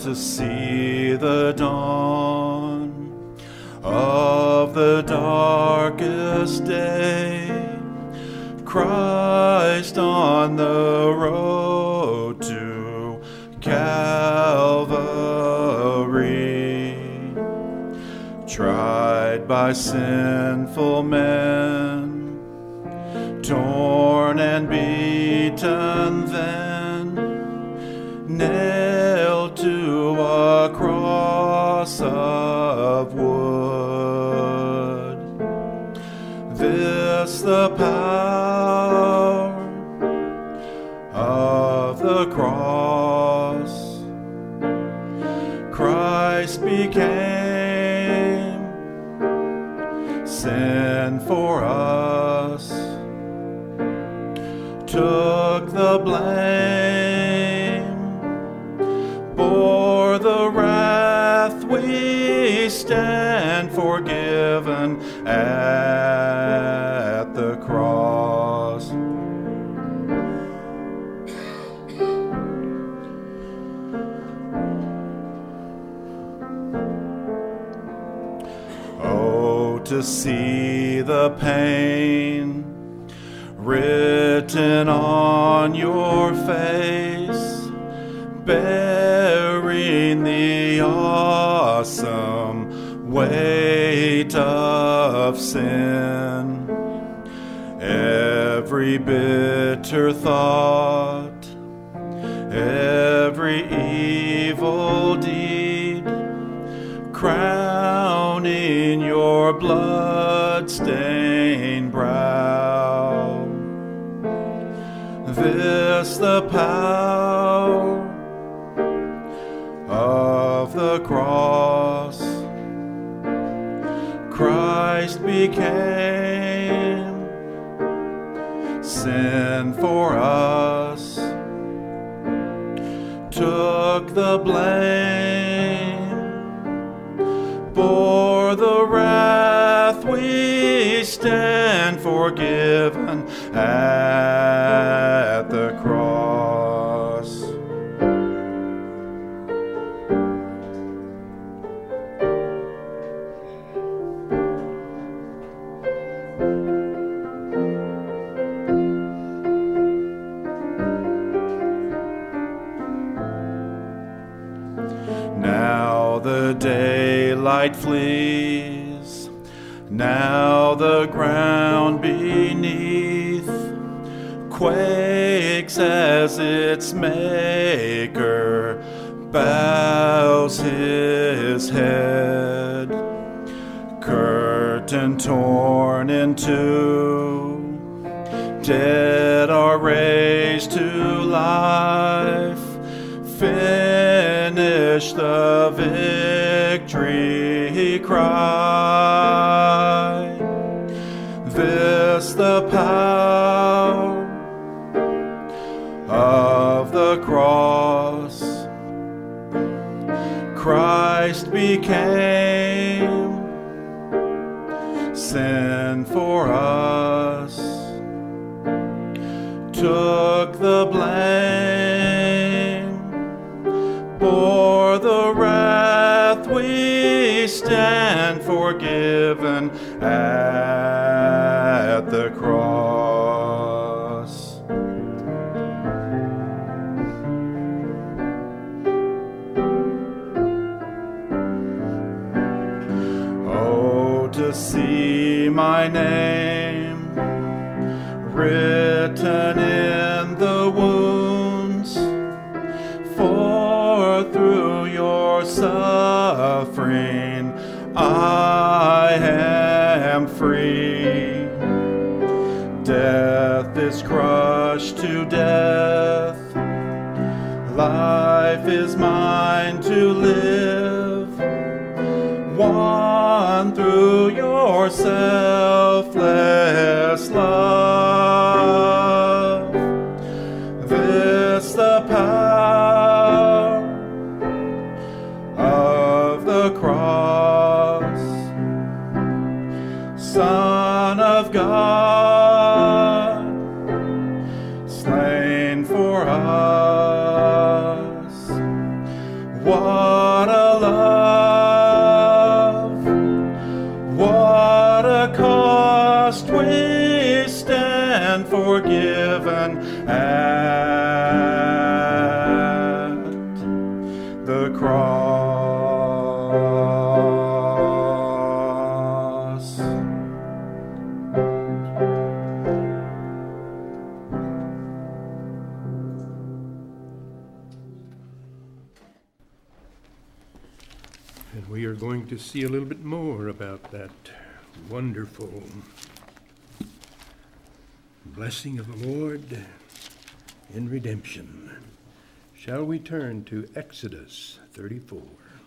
to see the dawn of the darkest day, Christ on the road to Calvary, tried by sinful men, torn and beaten then, nailed to a cross of wood. This the power of the cross. Christ became sin for us, took the blame, bore the wrath. We stand forgiven at the cross. Oh, to see the pain written on your face, bearing the awesome weight of sin. Every bitter thought, every evil deed, crowning your blood-stained brow. This the power of the cross. Christ became sin for us, took the blame, bore the wrath. We stand forgiven at the cross. Now the daylight flees, now the ground beneath quakes as its maker bows his head. Curtain torn in two, dead are raised to life. Finish the victory cry. This the power of the cross. Christ became sin for us, took the blame, bore the wrath. We stand forgiven at the cross. Oh, to see my name written in the wounds, for through your suffering I am free. Death is crushed to death, life is mine to live, won through your selfless love. This the power of the cross. Son of God, slain for us, What a love, what a cost we stand forgiven at the cross. And we are going to see a little bit more about that wonderful blessing of the Lord in redemption. Shall we turn to Exodus 34?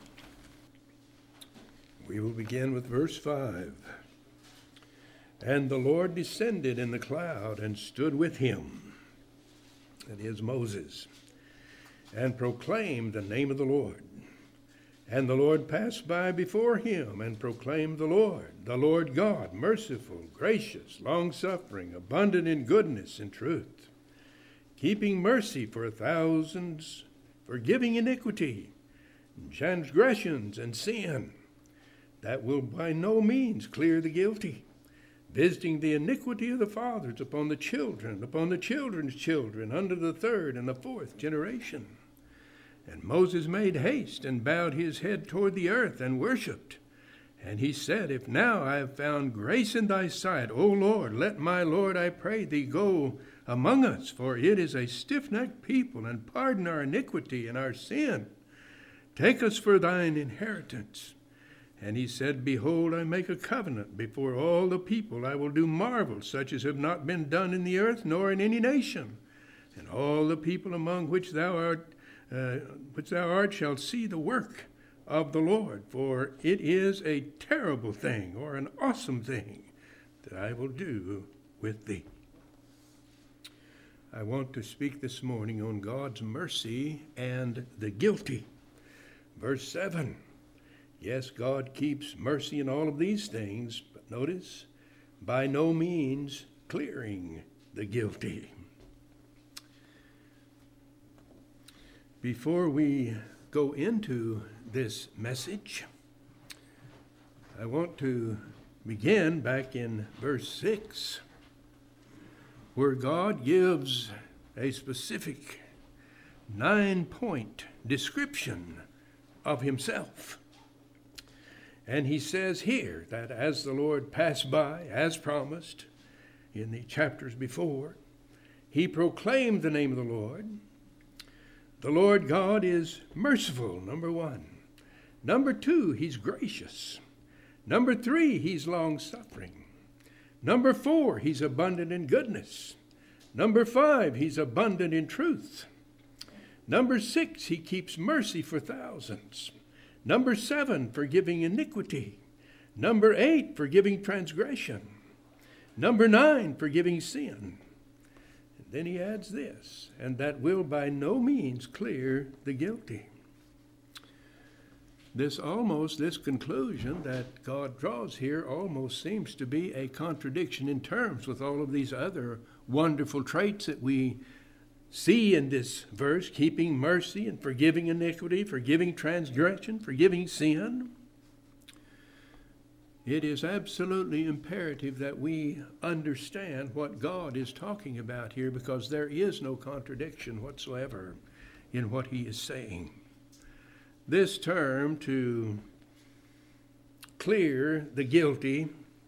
We will begin with verse 5. And the Lord descended in the cloud and stood with him, that is Moses, and proclaimed the name of the Lord. And the Lord passed by before him and proclaimed the Lord God, merciful, gracious, long-suffering, abundant in goodness and truth, keeping mercy for thousands, forgiving iniquity, and transgressions and sin, that will by no means clear the guilty, visiting the iniquity of the fathers upon the children, upon the children's children, unto the third and the fourth generation. And Moses made haste and bowed his head toward the earth and worshipped. And he said, If now I have found grace in thy sight, O Lord, let my Lord, I pray thee, go among us, for it is a stiff-necked people, and pardon our iniquity and our sin. Take us for thine inheritance. And he said, Behold, I make a covenant before all the people. I will do marvels such as have not been done in the earth, nor in any nation. And all the people among which thou art shall see the work of the Lord, for it is a terrible thing, or an awesome thing, that I will do with thee. I want to speak this morning on God's mercy and the guilty. Verse 7. Yes, God keeps mercy in all of these things, but notice, by no means clearing the guilty. Before we go into this message, I want to begin back in verse 6, where God gives a specific 9-point description of himself. And he says here that as the Lord passed by, as promised in the chapters before, he proclaimed the name of the Lord. The Lord God is merciful, number 1. Number 2, he's gracious. Number 3, he's long-suffering. Number 4, he's abundant in goodness. Number 5, he's abundant in truth. Number 6, he keeps mercy for thousands. Number 7, forgiving iniquity. Number 8, forgiving transgression. Number 9, forgiving sin. Then he adds this, and that will by no means clear the guilty. This conclusion that God draws here almost seems to be a contradiction in terms with all of these other wonderful traits that we see in this verse, keeping mercy and forgiving iniquity, forgiving transgression, forgiving sin. It is absolutely imperative that we understand what God is talking about here, because there is no contradiction whatsoever in what he is saying. This term, to clear the guilty,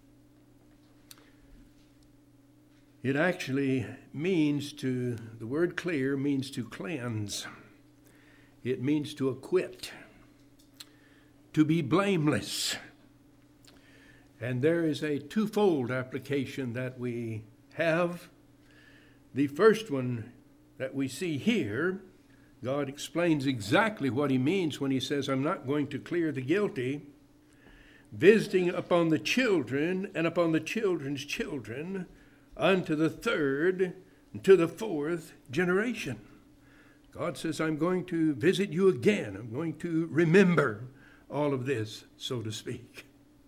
it actually the word clear means to cleanse. It means to acquit, to be blameless. And there is a twofold application that we have. The first one that we see here, God explains exactly what he means when he says, I'm not going to clear the guilty, visiting upon the children and upon the children's children unto the third and to the fourth generation. God says, I'm going to visit you again. I'm going to remember all of this, so to speak.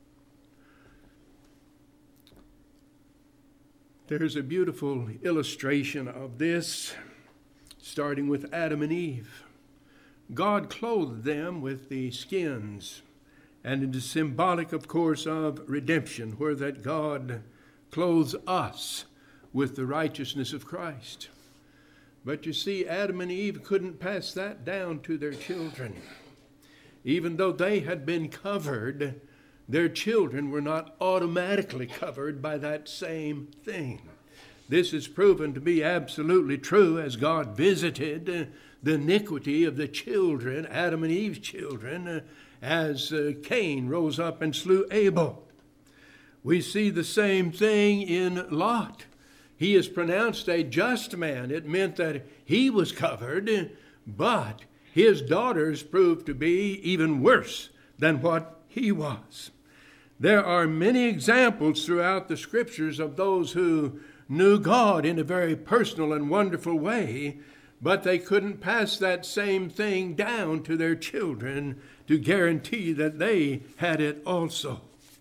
There's a beautiful illustration of this, starting with Adam and Eve. God clothed them with the skins, and it is symbolic, of course, of redemption, where that God clothes us with the righteousness of Christ. But you see, Adam and Eve couldn't pass that down to their children. Even though they had been covered, their children were not automatically covered by that same thing. This is proven to be absolutely true as God visited the iniquity of the children, Adam and Eve's children, as Cain rose up and slew Abel. We see the same thing in Lot. He is pronounced a just man. It meant that he was covered, but his daughters proved to be even worse than what he was. There are many examples throughout the Scriptures of those who knew God in a very personal and wonderful way, but they couldn't pass that same thing down to their children to guarantee that they had it also.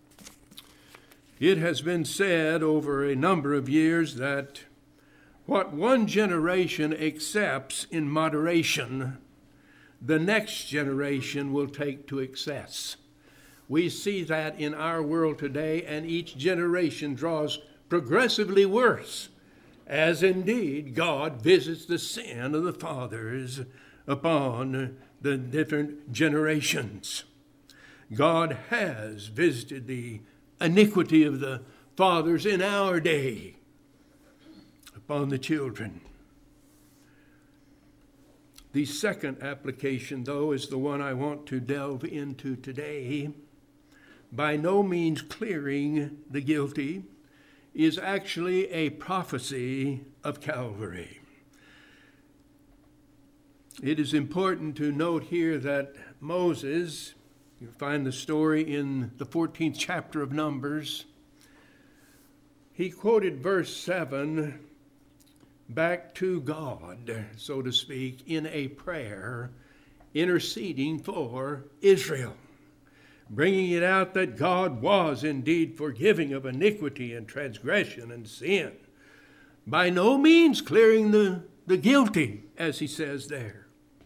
It has been said over a number of years that what one generation accepts in moderation, the next generation will take to excess. We see that in our world today, and each generation draws progressively worse, as indeed God visits the sin of the fathers upon the different generations. God has visited the iniquity of the fathers in our day upon the children. The second application, though, is the one I want to delve into today. By no means clearing the guilty is actually a prophecy of Calvary. It is important to note here that Moses, you find the story in the 14th chapter of Numbers, he quoted verse 7 back to God, so to speak, in a prayer, interceding for Israel, bringing it out that God was indeed forgiving of iniquity and transgression and sin, by no means clearing the guilty, as he says there.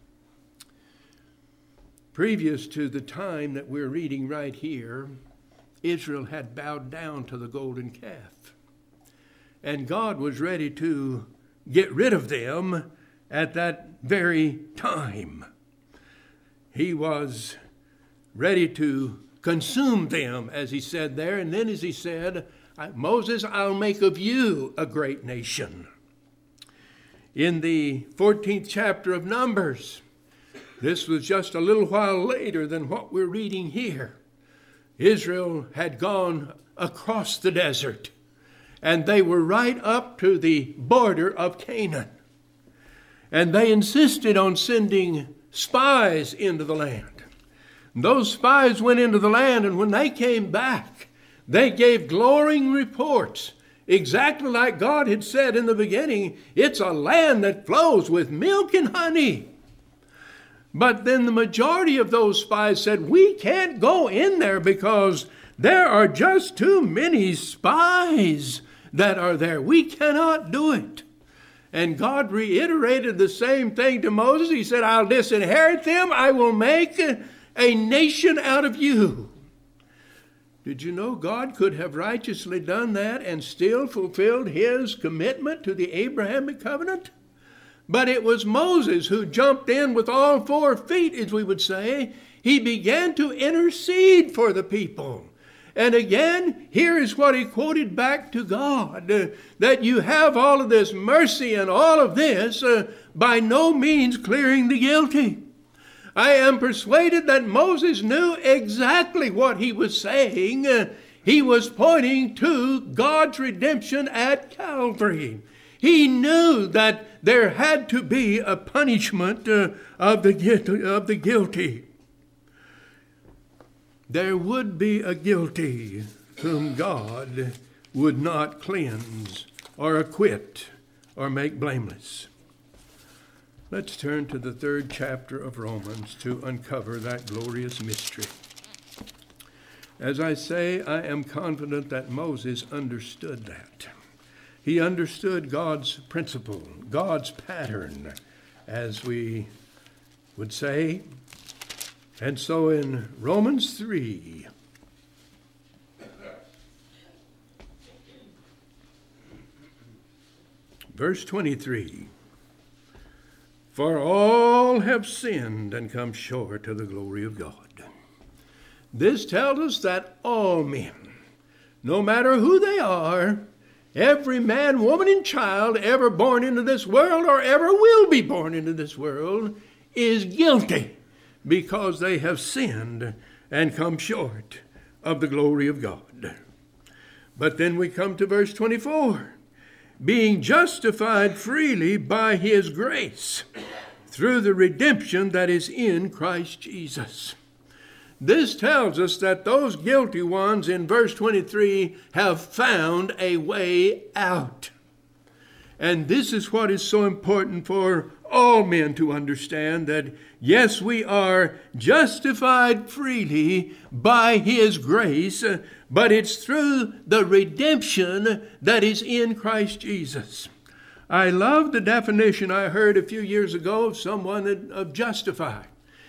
Previous to the time that we're reading right here, Israel had bowed down to the golden calf, and God was ready to get rid of them at that very time. He was ready to consume them, as he said there. And then as he said, Moses, I'll make of you a great nation. In the 14th chapter of Numbers, this was just a little while later than what we're reading here. Israel had gone across the desert, and they were right up to the border of Canaan. And they insisted on sending spies into the land. Those spies went into the land, and when they came back, they gave glowing reports, exactly like God had said in the beginning. It's a land that flows with milk and honey. But then the majority of those spies said, we can't go in there because there are just too many spies that are there. We cannot do it. And God reiterated the same thing to Moses. He said, I'll disinherit them. I will make a nation out of you. Did you know God could have righteously done that and still fulfilled his commitment to the Abrahamic covenant? But it was Moses who jumped in with all 4 feet, as we would say. He began to intercede for the people. And again, here is what he quoted back to God, that you have all of this mercy and all of this, by no means clearing the guilty. I am persuaded that Moses knew exactly what he was saying. He was pointing to God's redemption at Calvary. He knew that there had to be a punishment of the guilty. There would be a guilty whom God would not cleanse or acquit or make blameless. Let's turn to the 3rd chapter of Romans to uncover that glorious mystery. As I say, I am confident that Moses understood that. He understood God's principle, God's pattern, as we would say. And so in Romans 3, verse 23, for all have sinned and come short of the glory of God. This tells us that all men, no matter who they are, every man, woman, and child ever born into this world or ever will be born into this world is guilty because they have sinned and come short of the glory of God. But then we come to verse 24. Being justified freely by his grace through the redemption that is in Christ Jesus. This tells us that those guilty ones in verse 23 have found a way out. And this is what is so important for all men to understand, that yes, we are justified freely by his grace, but it's through the redemption that is in Christ Jesus. I love the definition I heard a few years ago of someone of justify.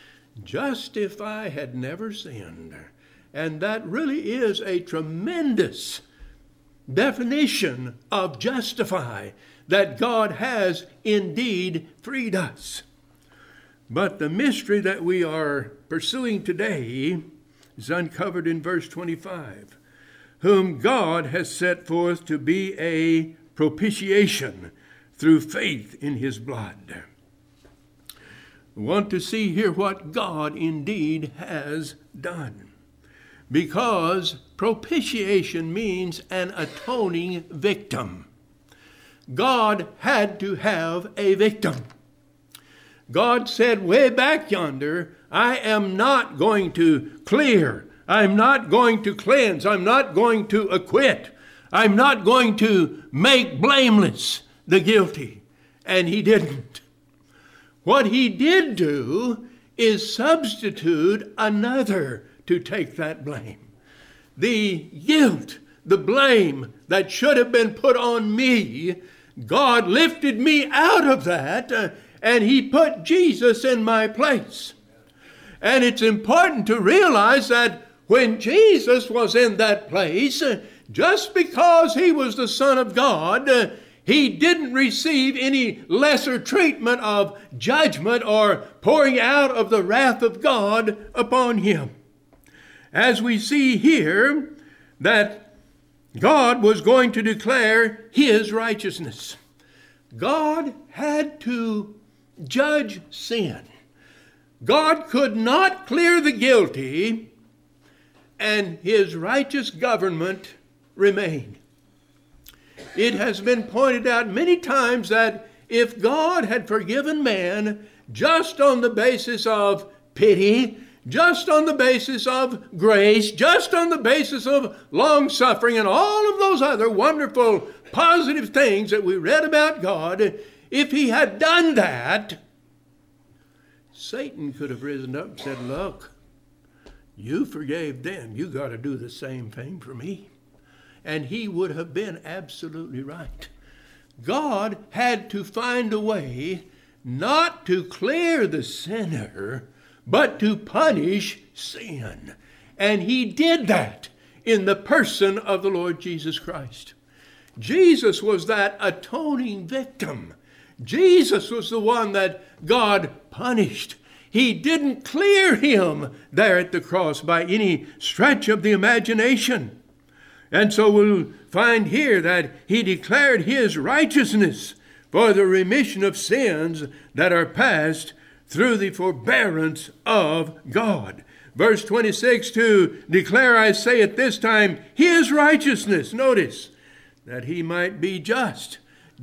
Justify had never sinned. And that really is a tremendous definition of justify, that God has indeed freed us. But the mystery that we are pursuing today is uncovered in verse 25. Whom God has set forth to be a propitiation through faith in his blood. We want to see here what God indeed has done. Because propitiation means an atoning victim. God had to have a victim. God said way back yonder, I am not going to clear. I'm not going to cleanse. I'm not going to acquit. I'm not going to make blameless the guilty. And he didn't. What he did do is substitute another to take that blame. The guilt, the blame that should have been put on me, God lifted me out of that, and he put Jesus in my place. And it's important to realize that when Jesus was in that place, just because he was the Son of God, he didn't receive any lesser treatment of judgment or pouring out of the wrath of God upon him. As we see here, that God was going to declare his righteousness. God had to judge sin. God could not clear the guilty, and his righteous government remained. It has been pointed out many times that if God had forgiven man just on the basis of pity, just on the basis of grace, just on the basis of long-suffering, and all of those other wonderful positive things that we read about God, if he had done that, Satan could have risen up and said, look, you forgave them. You got to do the same thing for me. And he would have been absolutely right. God had to find a way not to clear the sinner, but to punish sin. And he did that in the person of the Lord Jesus Christ. Jesus was that atoning victim. Jesus was the one that God punished. He didn't clear him there at the cross by any stretch of the imagination. And so we'll find here that he declared his righteousness for the remission of sins that are past through the forbearance of God. Verse 26, to declare, I say at this time, his righteousness. Notice, that he might be just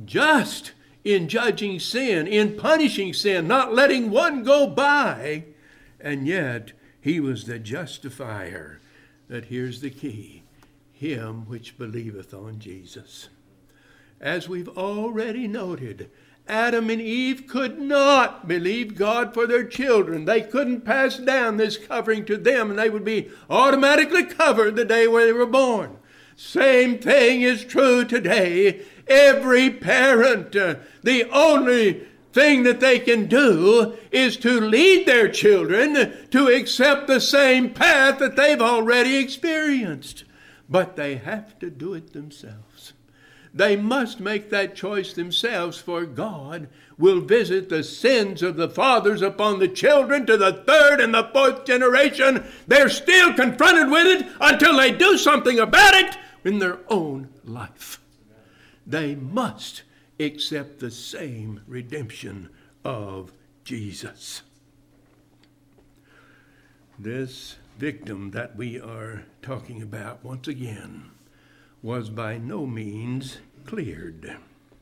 in judging sin, in punishing sin, not letting one go by. And yet, he was the justifier. That here's the key. Him which believeth on Jesus. As we've already noted, Adam and Eve could not believe God for their children. They couldn't pass down this covering to them, and they would be automatically covered the day when they were born. Same thing is true today. Every parent, the only thing that they can do is to lead their children to accept the same path that they've already experienced. But they have to do it themselves. They must make that choice themselves, for God will visit the sins of the fathers upon the children to the third and the fourth generation. They're still confronted with it until they do something about it in their own life. They must accept the same redemption of Jesus. This victim that we are talking about, once again, was by no means cleared.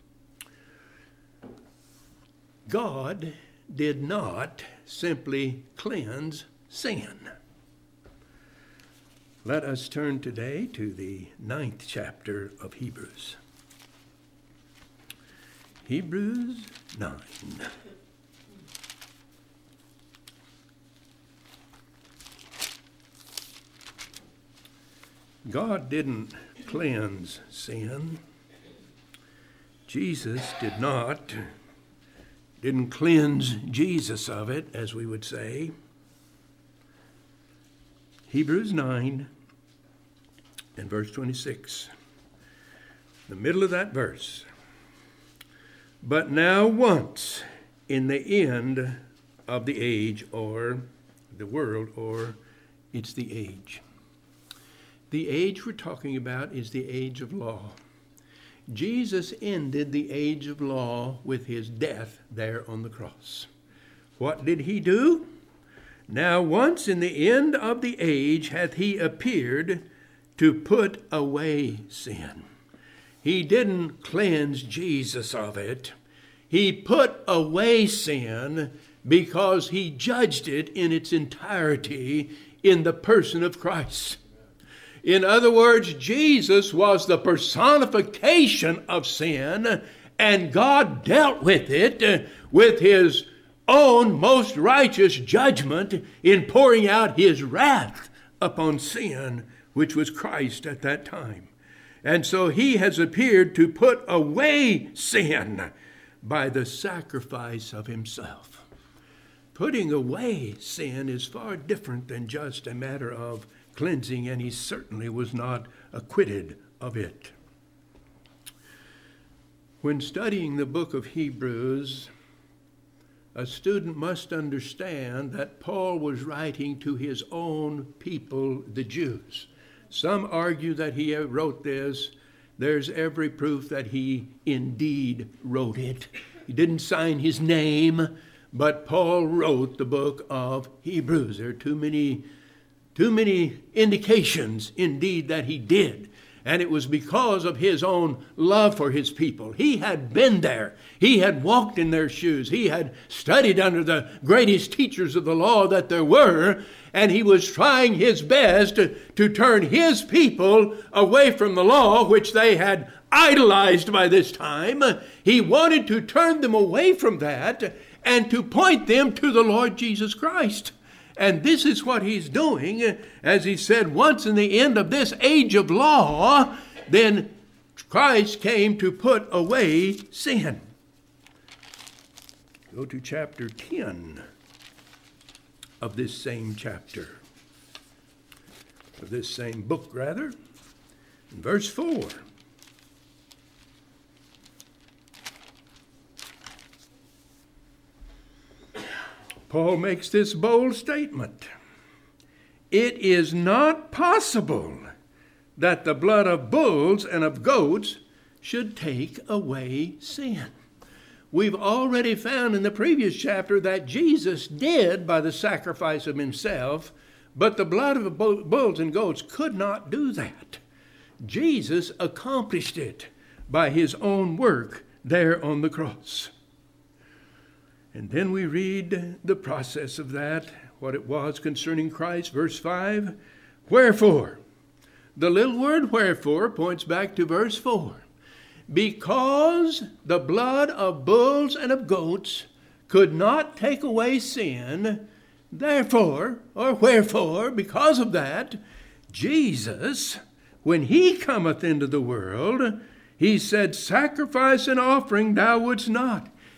God did not simply cleanse sin. Let us turn today to the 9th chapter of Hebrews. Hebrews 9. God didn't cleanse sin. Jesus didn't cleanse Jesus of it, as we would say. Hebrews 9 and verse 26. The middle of that verse. But now once in the end of the age, or the world, or it's the age. The age we're talking about is the age of law. Jesus ended the age of law with his death there on the cross. What did he do? Now once in the end of the age hath he appeared to put away sin. He didn't cleanse Jesus of it. He put away sin because he judged it in its entirety in the person of Christ. In other words, Jesus was the personification of sin, and God dealt with it with his own most righteous judgment in pouring out his wrath upon sin, which was Christ at that time. And so he has appeared to put away sin by the sacrifice of himself. Putting away sin is far different than just a matter of cleansing, and he certainly was not acquitted of it. When studying the book of Hebrews, a student must understand that Paul was writing to his own people, the Jews. Some argue that he wrote this. There's every proof that he indeed wrote it. He didn't sign his name, but Paul wrote the book of Hebrews. There are too many indications, indeed, that he did. And it was because of his own love for his people. He had been there. He had walked in their shoes. He had studied under the greatest teachers of the law that there were. And he was trying his best to turn his people away from the law, which they had idolized by this time. He wanted to turn them away from that and to point them to the Lord Jesus Christ. And this is what he's doing, as he said, once in the end of this age of law, then Christ came to put away sin. Go to chapter 10 of this same chapter, of this same book, rather, in verse 4. Paul makes this bold statement. It is not possible that the blood of bulls and of goats should take away sin. We've already found in the previous chapter that Jesus did by the sacrifice of himself, but the blood of bulls and goats could not do that. Jesus accomplished it by his own work there on the cross. And then we read the process of that, what it was concerning Christ. Verse 5, wherefore? The little word wherefore points back to verse 4. Because the blood of bulls and of goats could not take away sin, therefore, or wherefore, because of that, Jesus, when he cometh into the world, he said, sacrifice and offering thou wouldst not.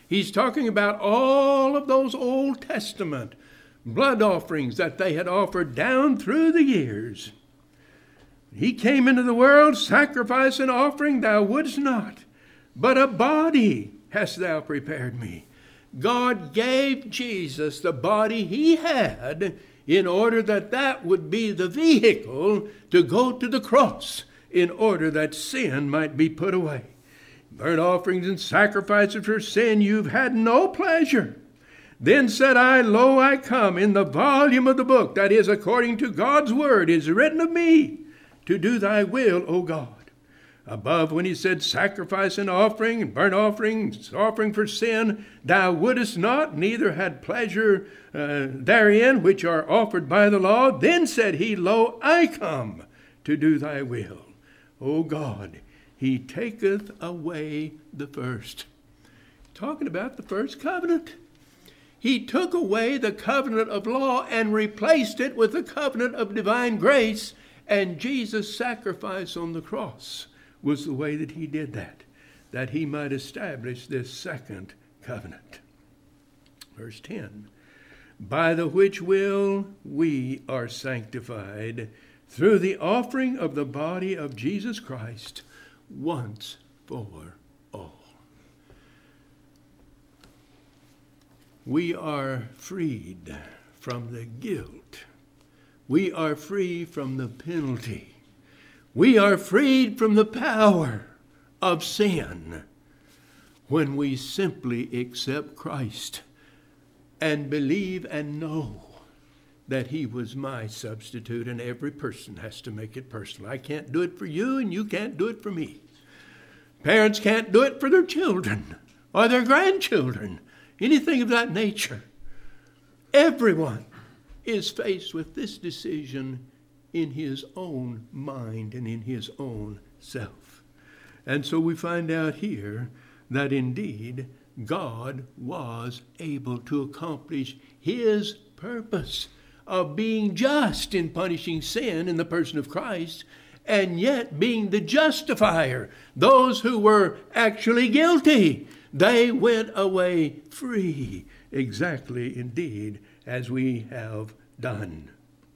He's talking about all of those Old Testament blood offerings that they had offered down through the years. He came into the world, sacrifice and offering thou wouldst not, but a body hast thou prepared me. God gave Jesus the body he had in order that that would be the vehicle to go to the cross in order that sin might be put away. Burnt offerings and sacrifices for sin you've had no pleasure. Then said I, Lo, I come. In the volume of the book, that is according to God's word, is written of me, to do thy will, O God. Above, when he said sacrifice and offering, and burnt offerings, offering for sin, thou wouldest not, neither had pleasure therein, which are offered by the law. Then said he, Lo, I come to do thy will, O God. He taketh away the first. Talking about the first covenant. He took away the covenant of law and replaced it with the covenant of divine grace, and Jesus' sacrifice on the cross was the way that he did that he might establish this second covenant. Verse 10, by the which will we are sanctified through the offering of the body of Jesus Christ once for all. We are freed from the guilt. We are free from the penalty. We are freed from the power of sin when we simply accept Christ and believe and know that he was my substitute, and every person has to make it personal. I can't do it for you, and you can't do it for me. Parents can't do it for their children or their grandchildren, anything of that nature. Everyone is faced with this decision in his own mind and in his own self. And so we find out here that indeed God was able to accomplish his purpose of being just in punishing sin in the person of Christ, and yet being the justifier. Those who were actually guilty, they went away free, exactly indeed as we have done.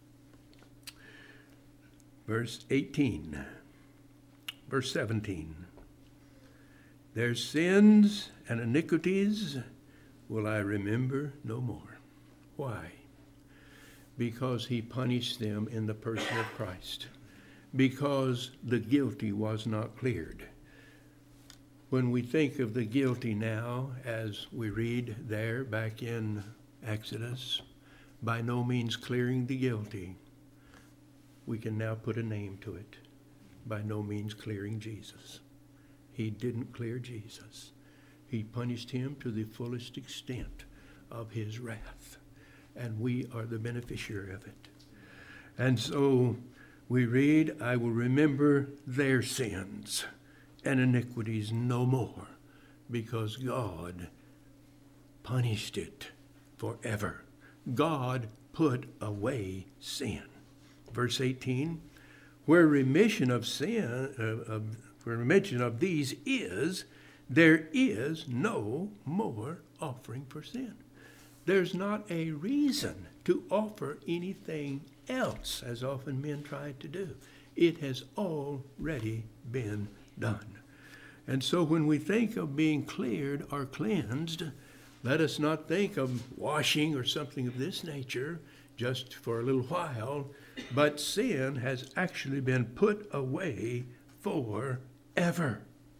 Verse 18, verse 17. Their sins and iniquities will I remember no more. Why? Because he punished them in the person of Christ. Because the guilty was not cleared. When we think of the guilty now, as we read there back in Exodus, by no means clearing the guilty, we can now put a name to it. By no means clearing Jesus. He didn't clear Jesus. He punished him to the fullest extent of his wrath. And we are the beneficiary of it. And so we read, I will remember their sins and iniquities no more, because God punished it forever. God put away sin. Verse 18, where remission of sin, where remission of these is, there is no more offering for sin. There's not a reason to offer anything else, as often men try to do. It has already been done. And so when we think of being cleared or cleansed, let us not think of washing or something of this nature just for a little while, but sin has actually been put away forever.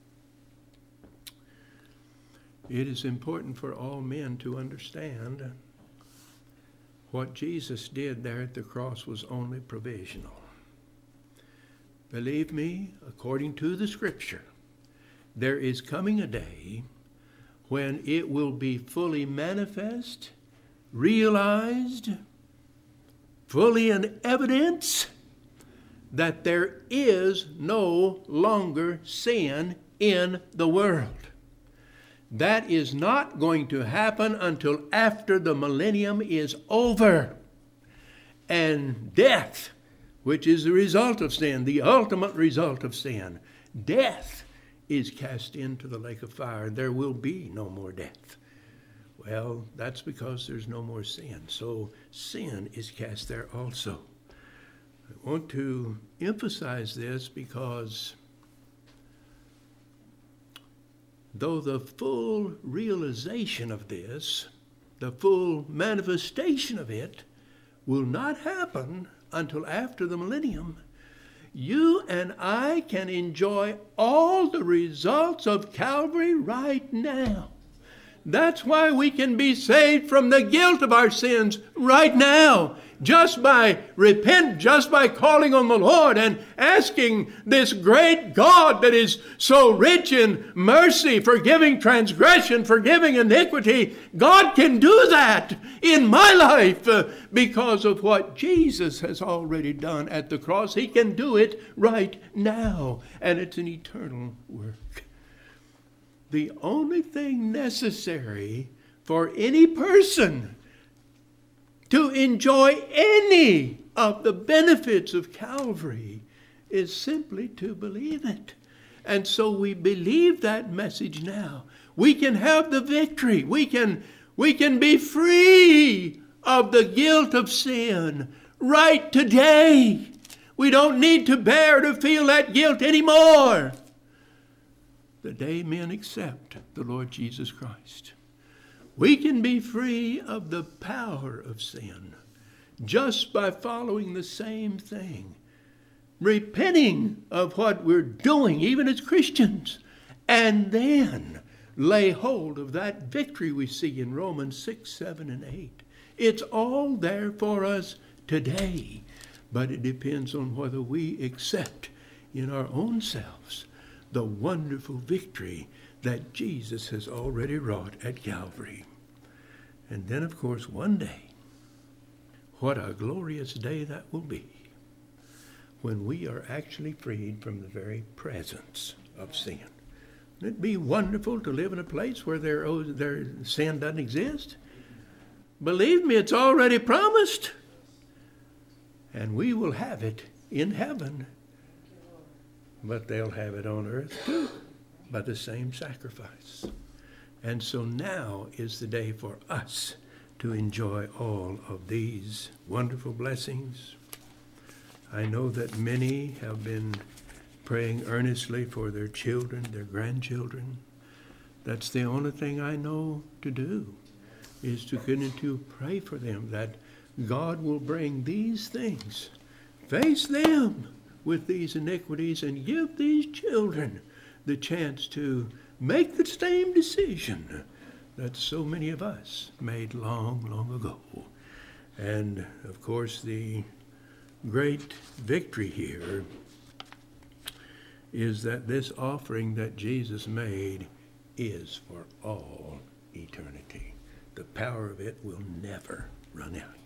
It is important for all men to understand what Jesus did there at the cross was only provisional. Believe me, according to the Scripture, there is coming a day when it will be fully manifest, realized, fully in evidence that there is no longer sin in the world. That is not going to happen until after the millennium is over. And death, which is the result of sin, the ultimate result of sin, death is cast into the lake of fire. There will be no more death. Well, that's because there's no more sin. So sin is cast there also. I want to emphasize this because though the full realization of this, the full manifestation of it, will not happen until after the millennium, you and I can enjoy all the results of Calvary right now. That's why we can be saved from the guilt of our sins right now, just by just by calling on the Lord and asking this great God that is so rich in mercy, forgiving transgression, forgiving iniquity. God can do that in my life because of what Jesus has already done at the cross. He can do it right now, and it's an eternal work. The only thing necessary for any person to enjoy any of the benefits of Calvary is simply to believe it. And so we believe that message now. We can have the victory. We can be free of the guilt of sin right today. We don't need to bear to feel that guilt anymore. The day men accept the Lord Jesus Christ, we can be free of the power of sin just by following the same thing, repenting of what we're doing, even as Christians, and then lay hold of that victory we see in Romans 6, 7, and 8. It's all there for us today, but it depends on whether we accept in our own selves the wonderful victory that Jesus has already wrought at Calvary. And then, of course, one day, what a glorious day that will be when we are actually freed from the very presence of sin. Wouldn't it be wonderful to live in a place where their sin doesn't exist? Believe me, it's already promised. And we will have it in heaven. But they'll have it on earth too, by the same sacrifice. And so now is the day for us to enjoy all of these wonderful blessings. I know that many have been praying earnestly for their children, their grandchildren. That's the only thing I know to do, is to continue to pray for them, that God will bring these things, face them with these iniquities, and give these children the chance to make the same decision that so many of us made long, long ago. And, of course, the great victory here is that this offering that Jesus made is for all eternity. The power of it will never run out.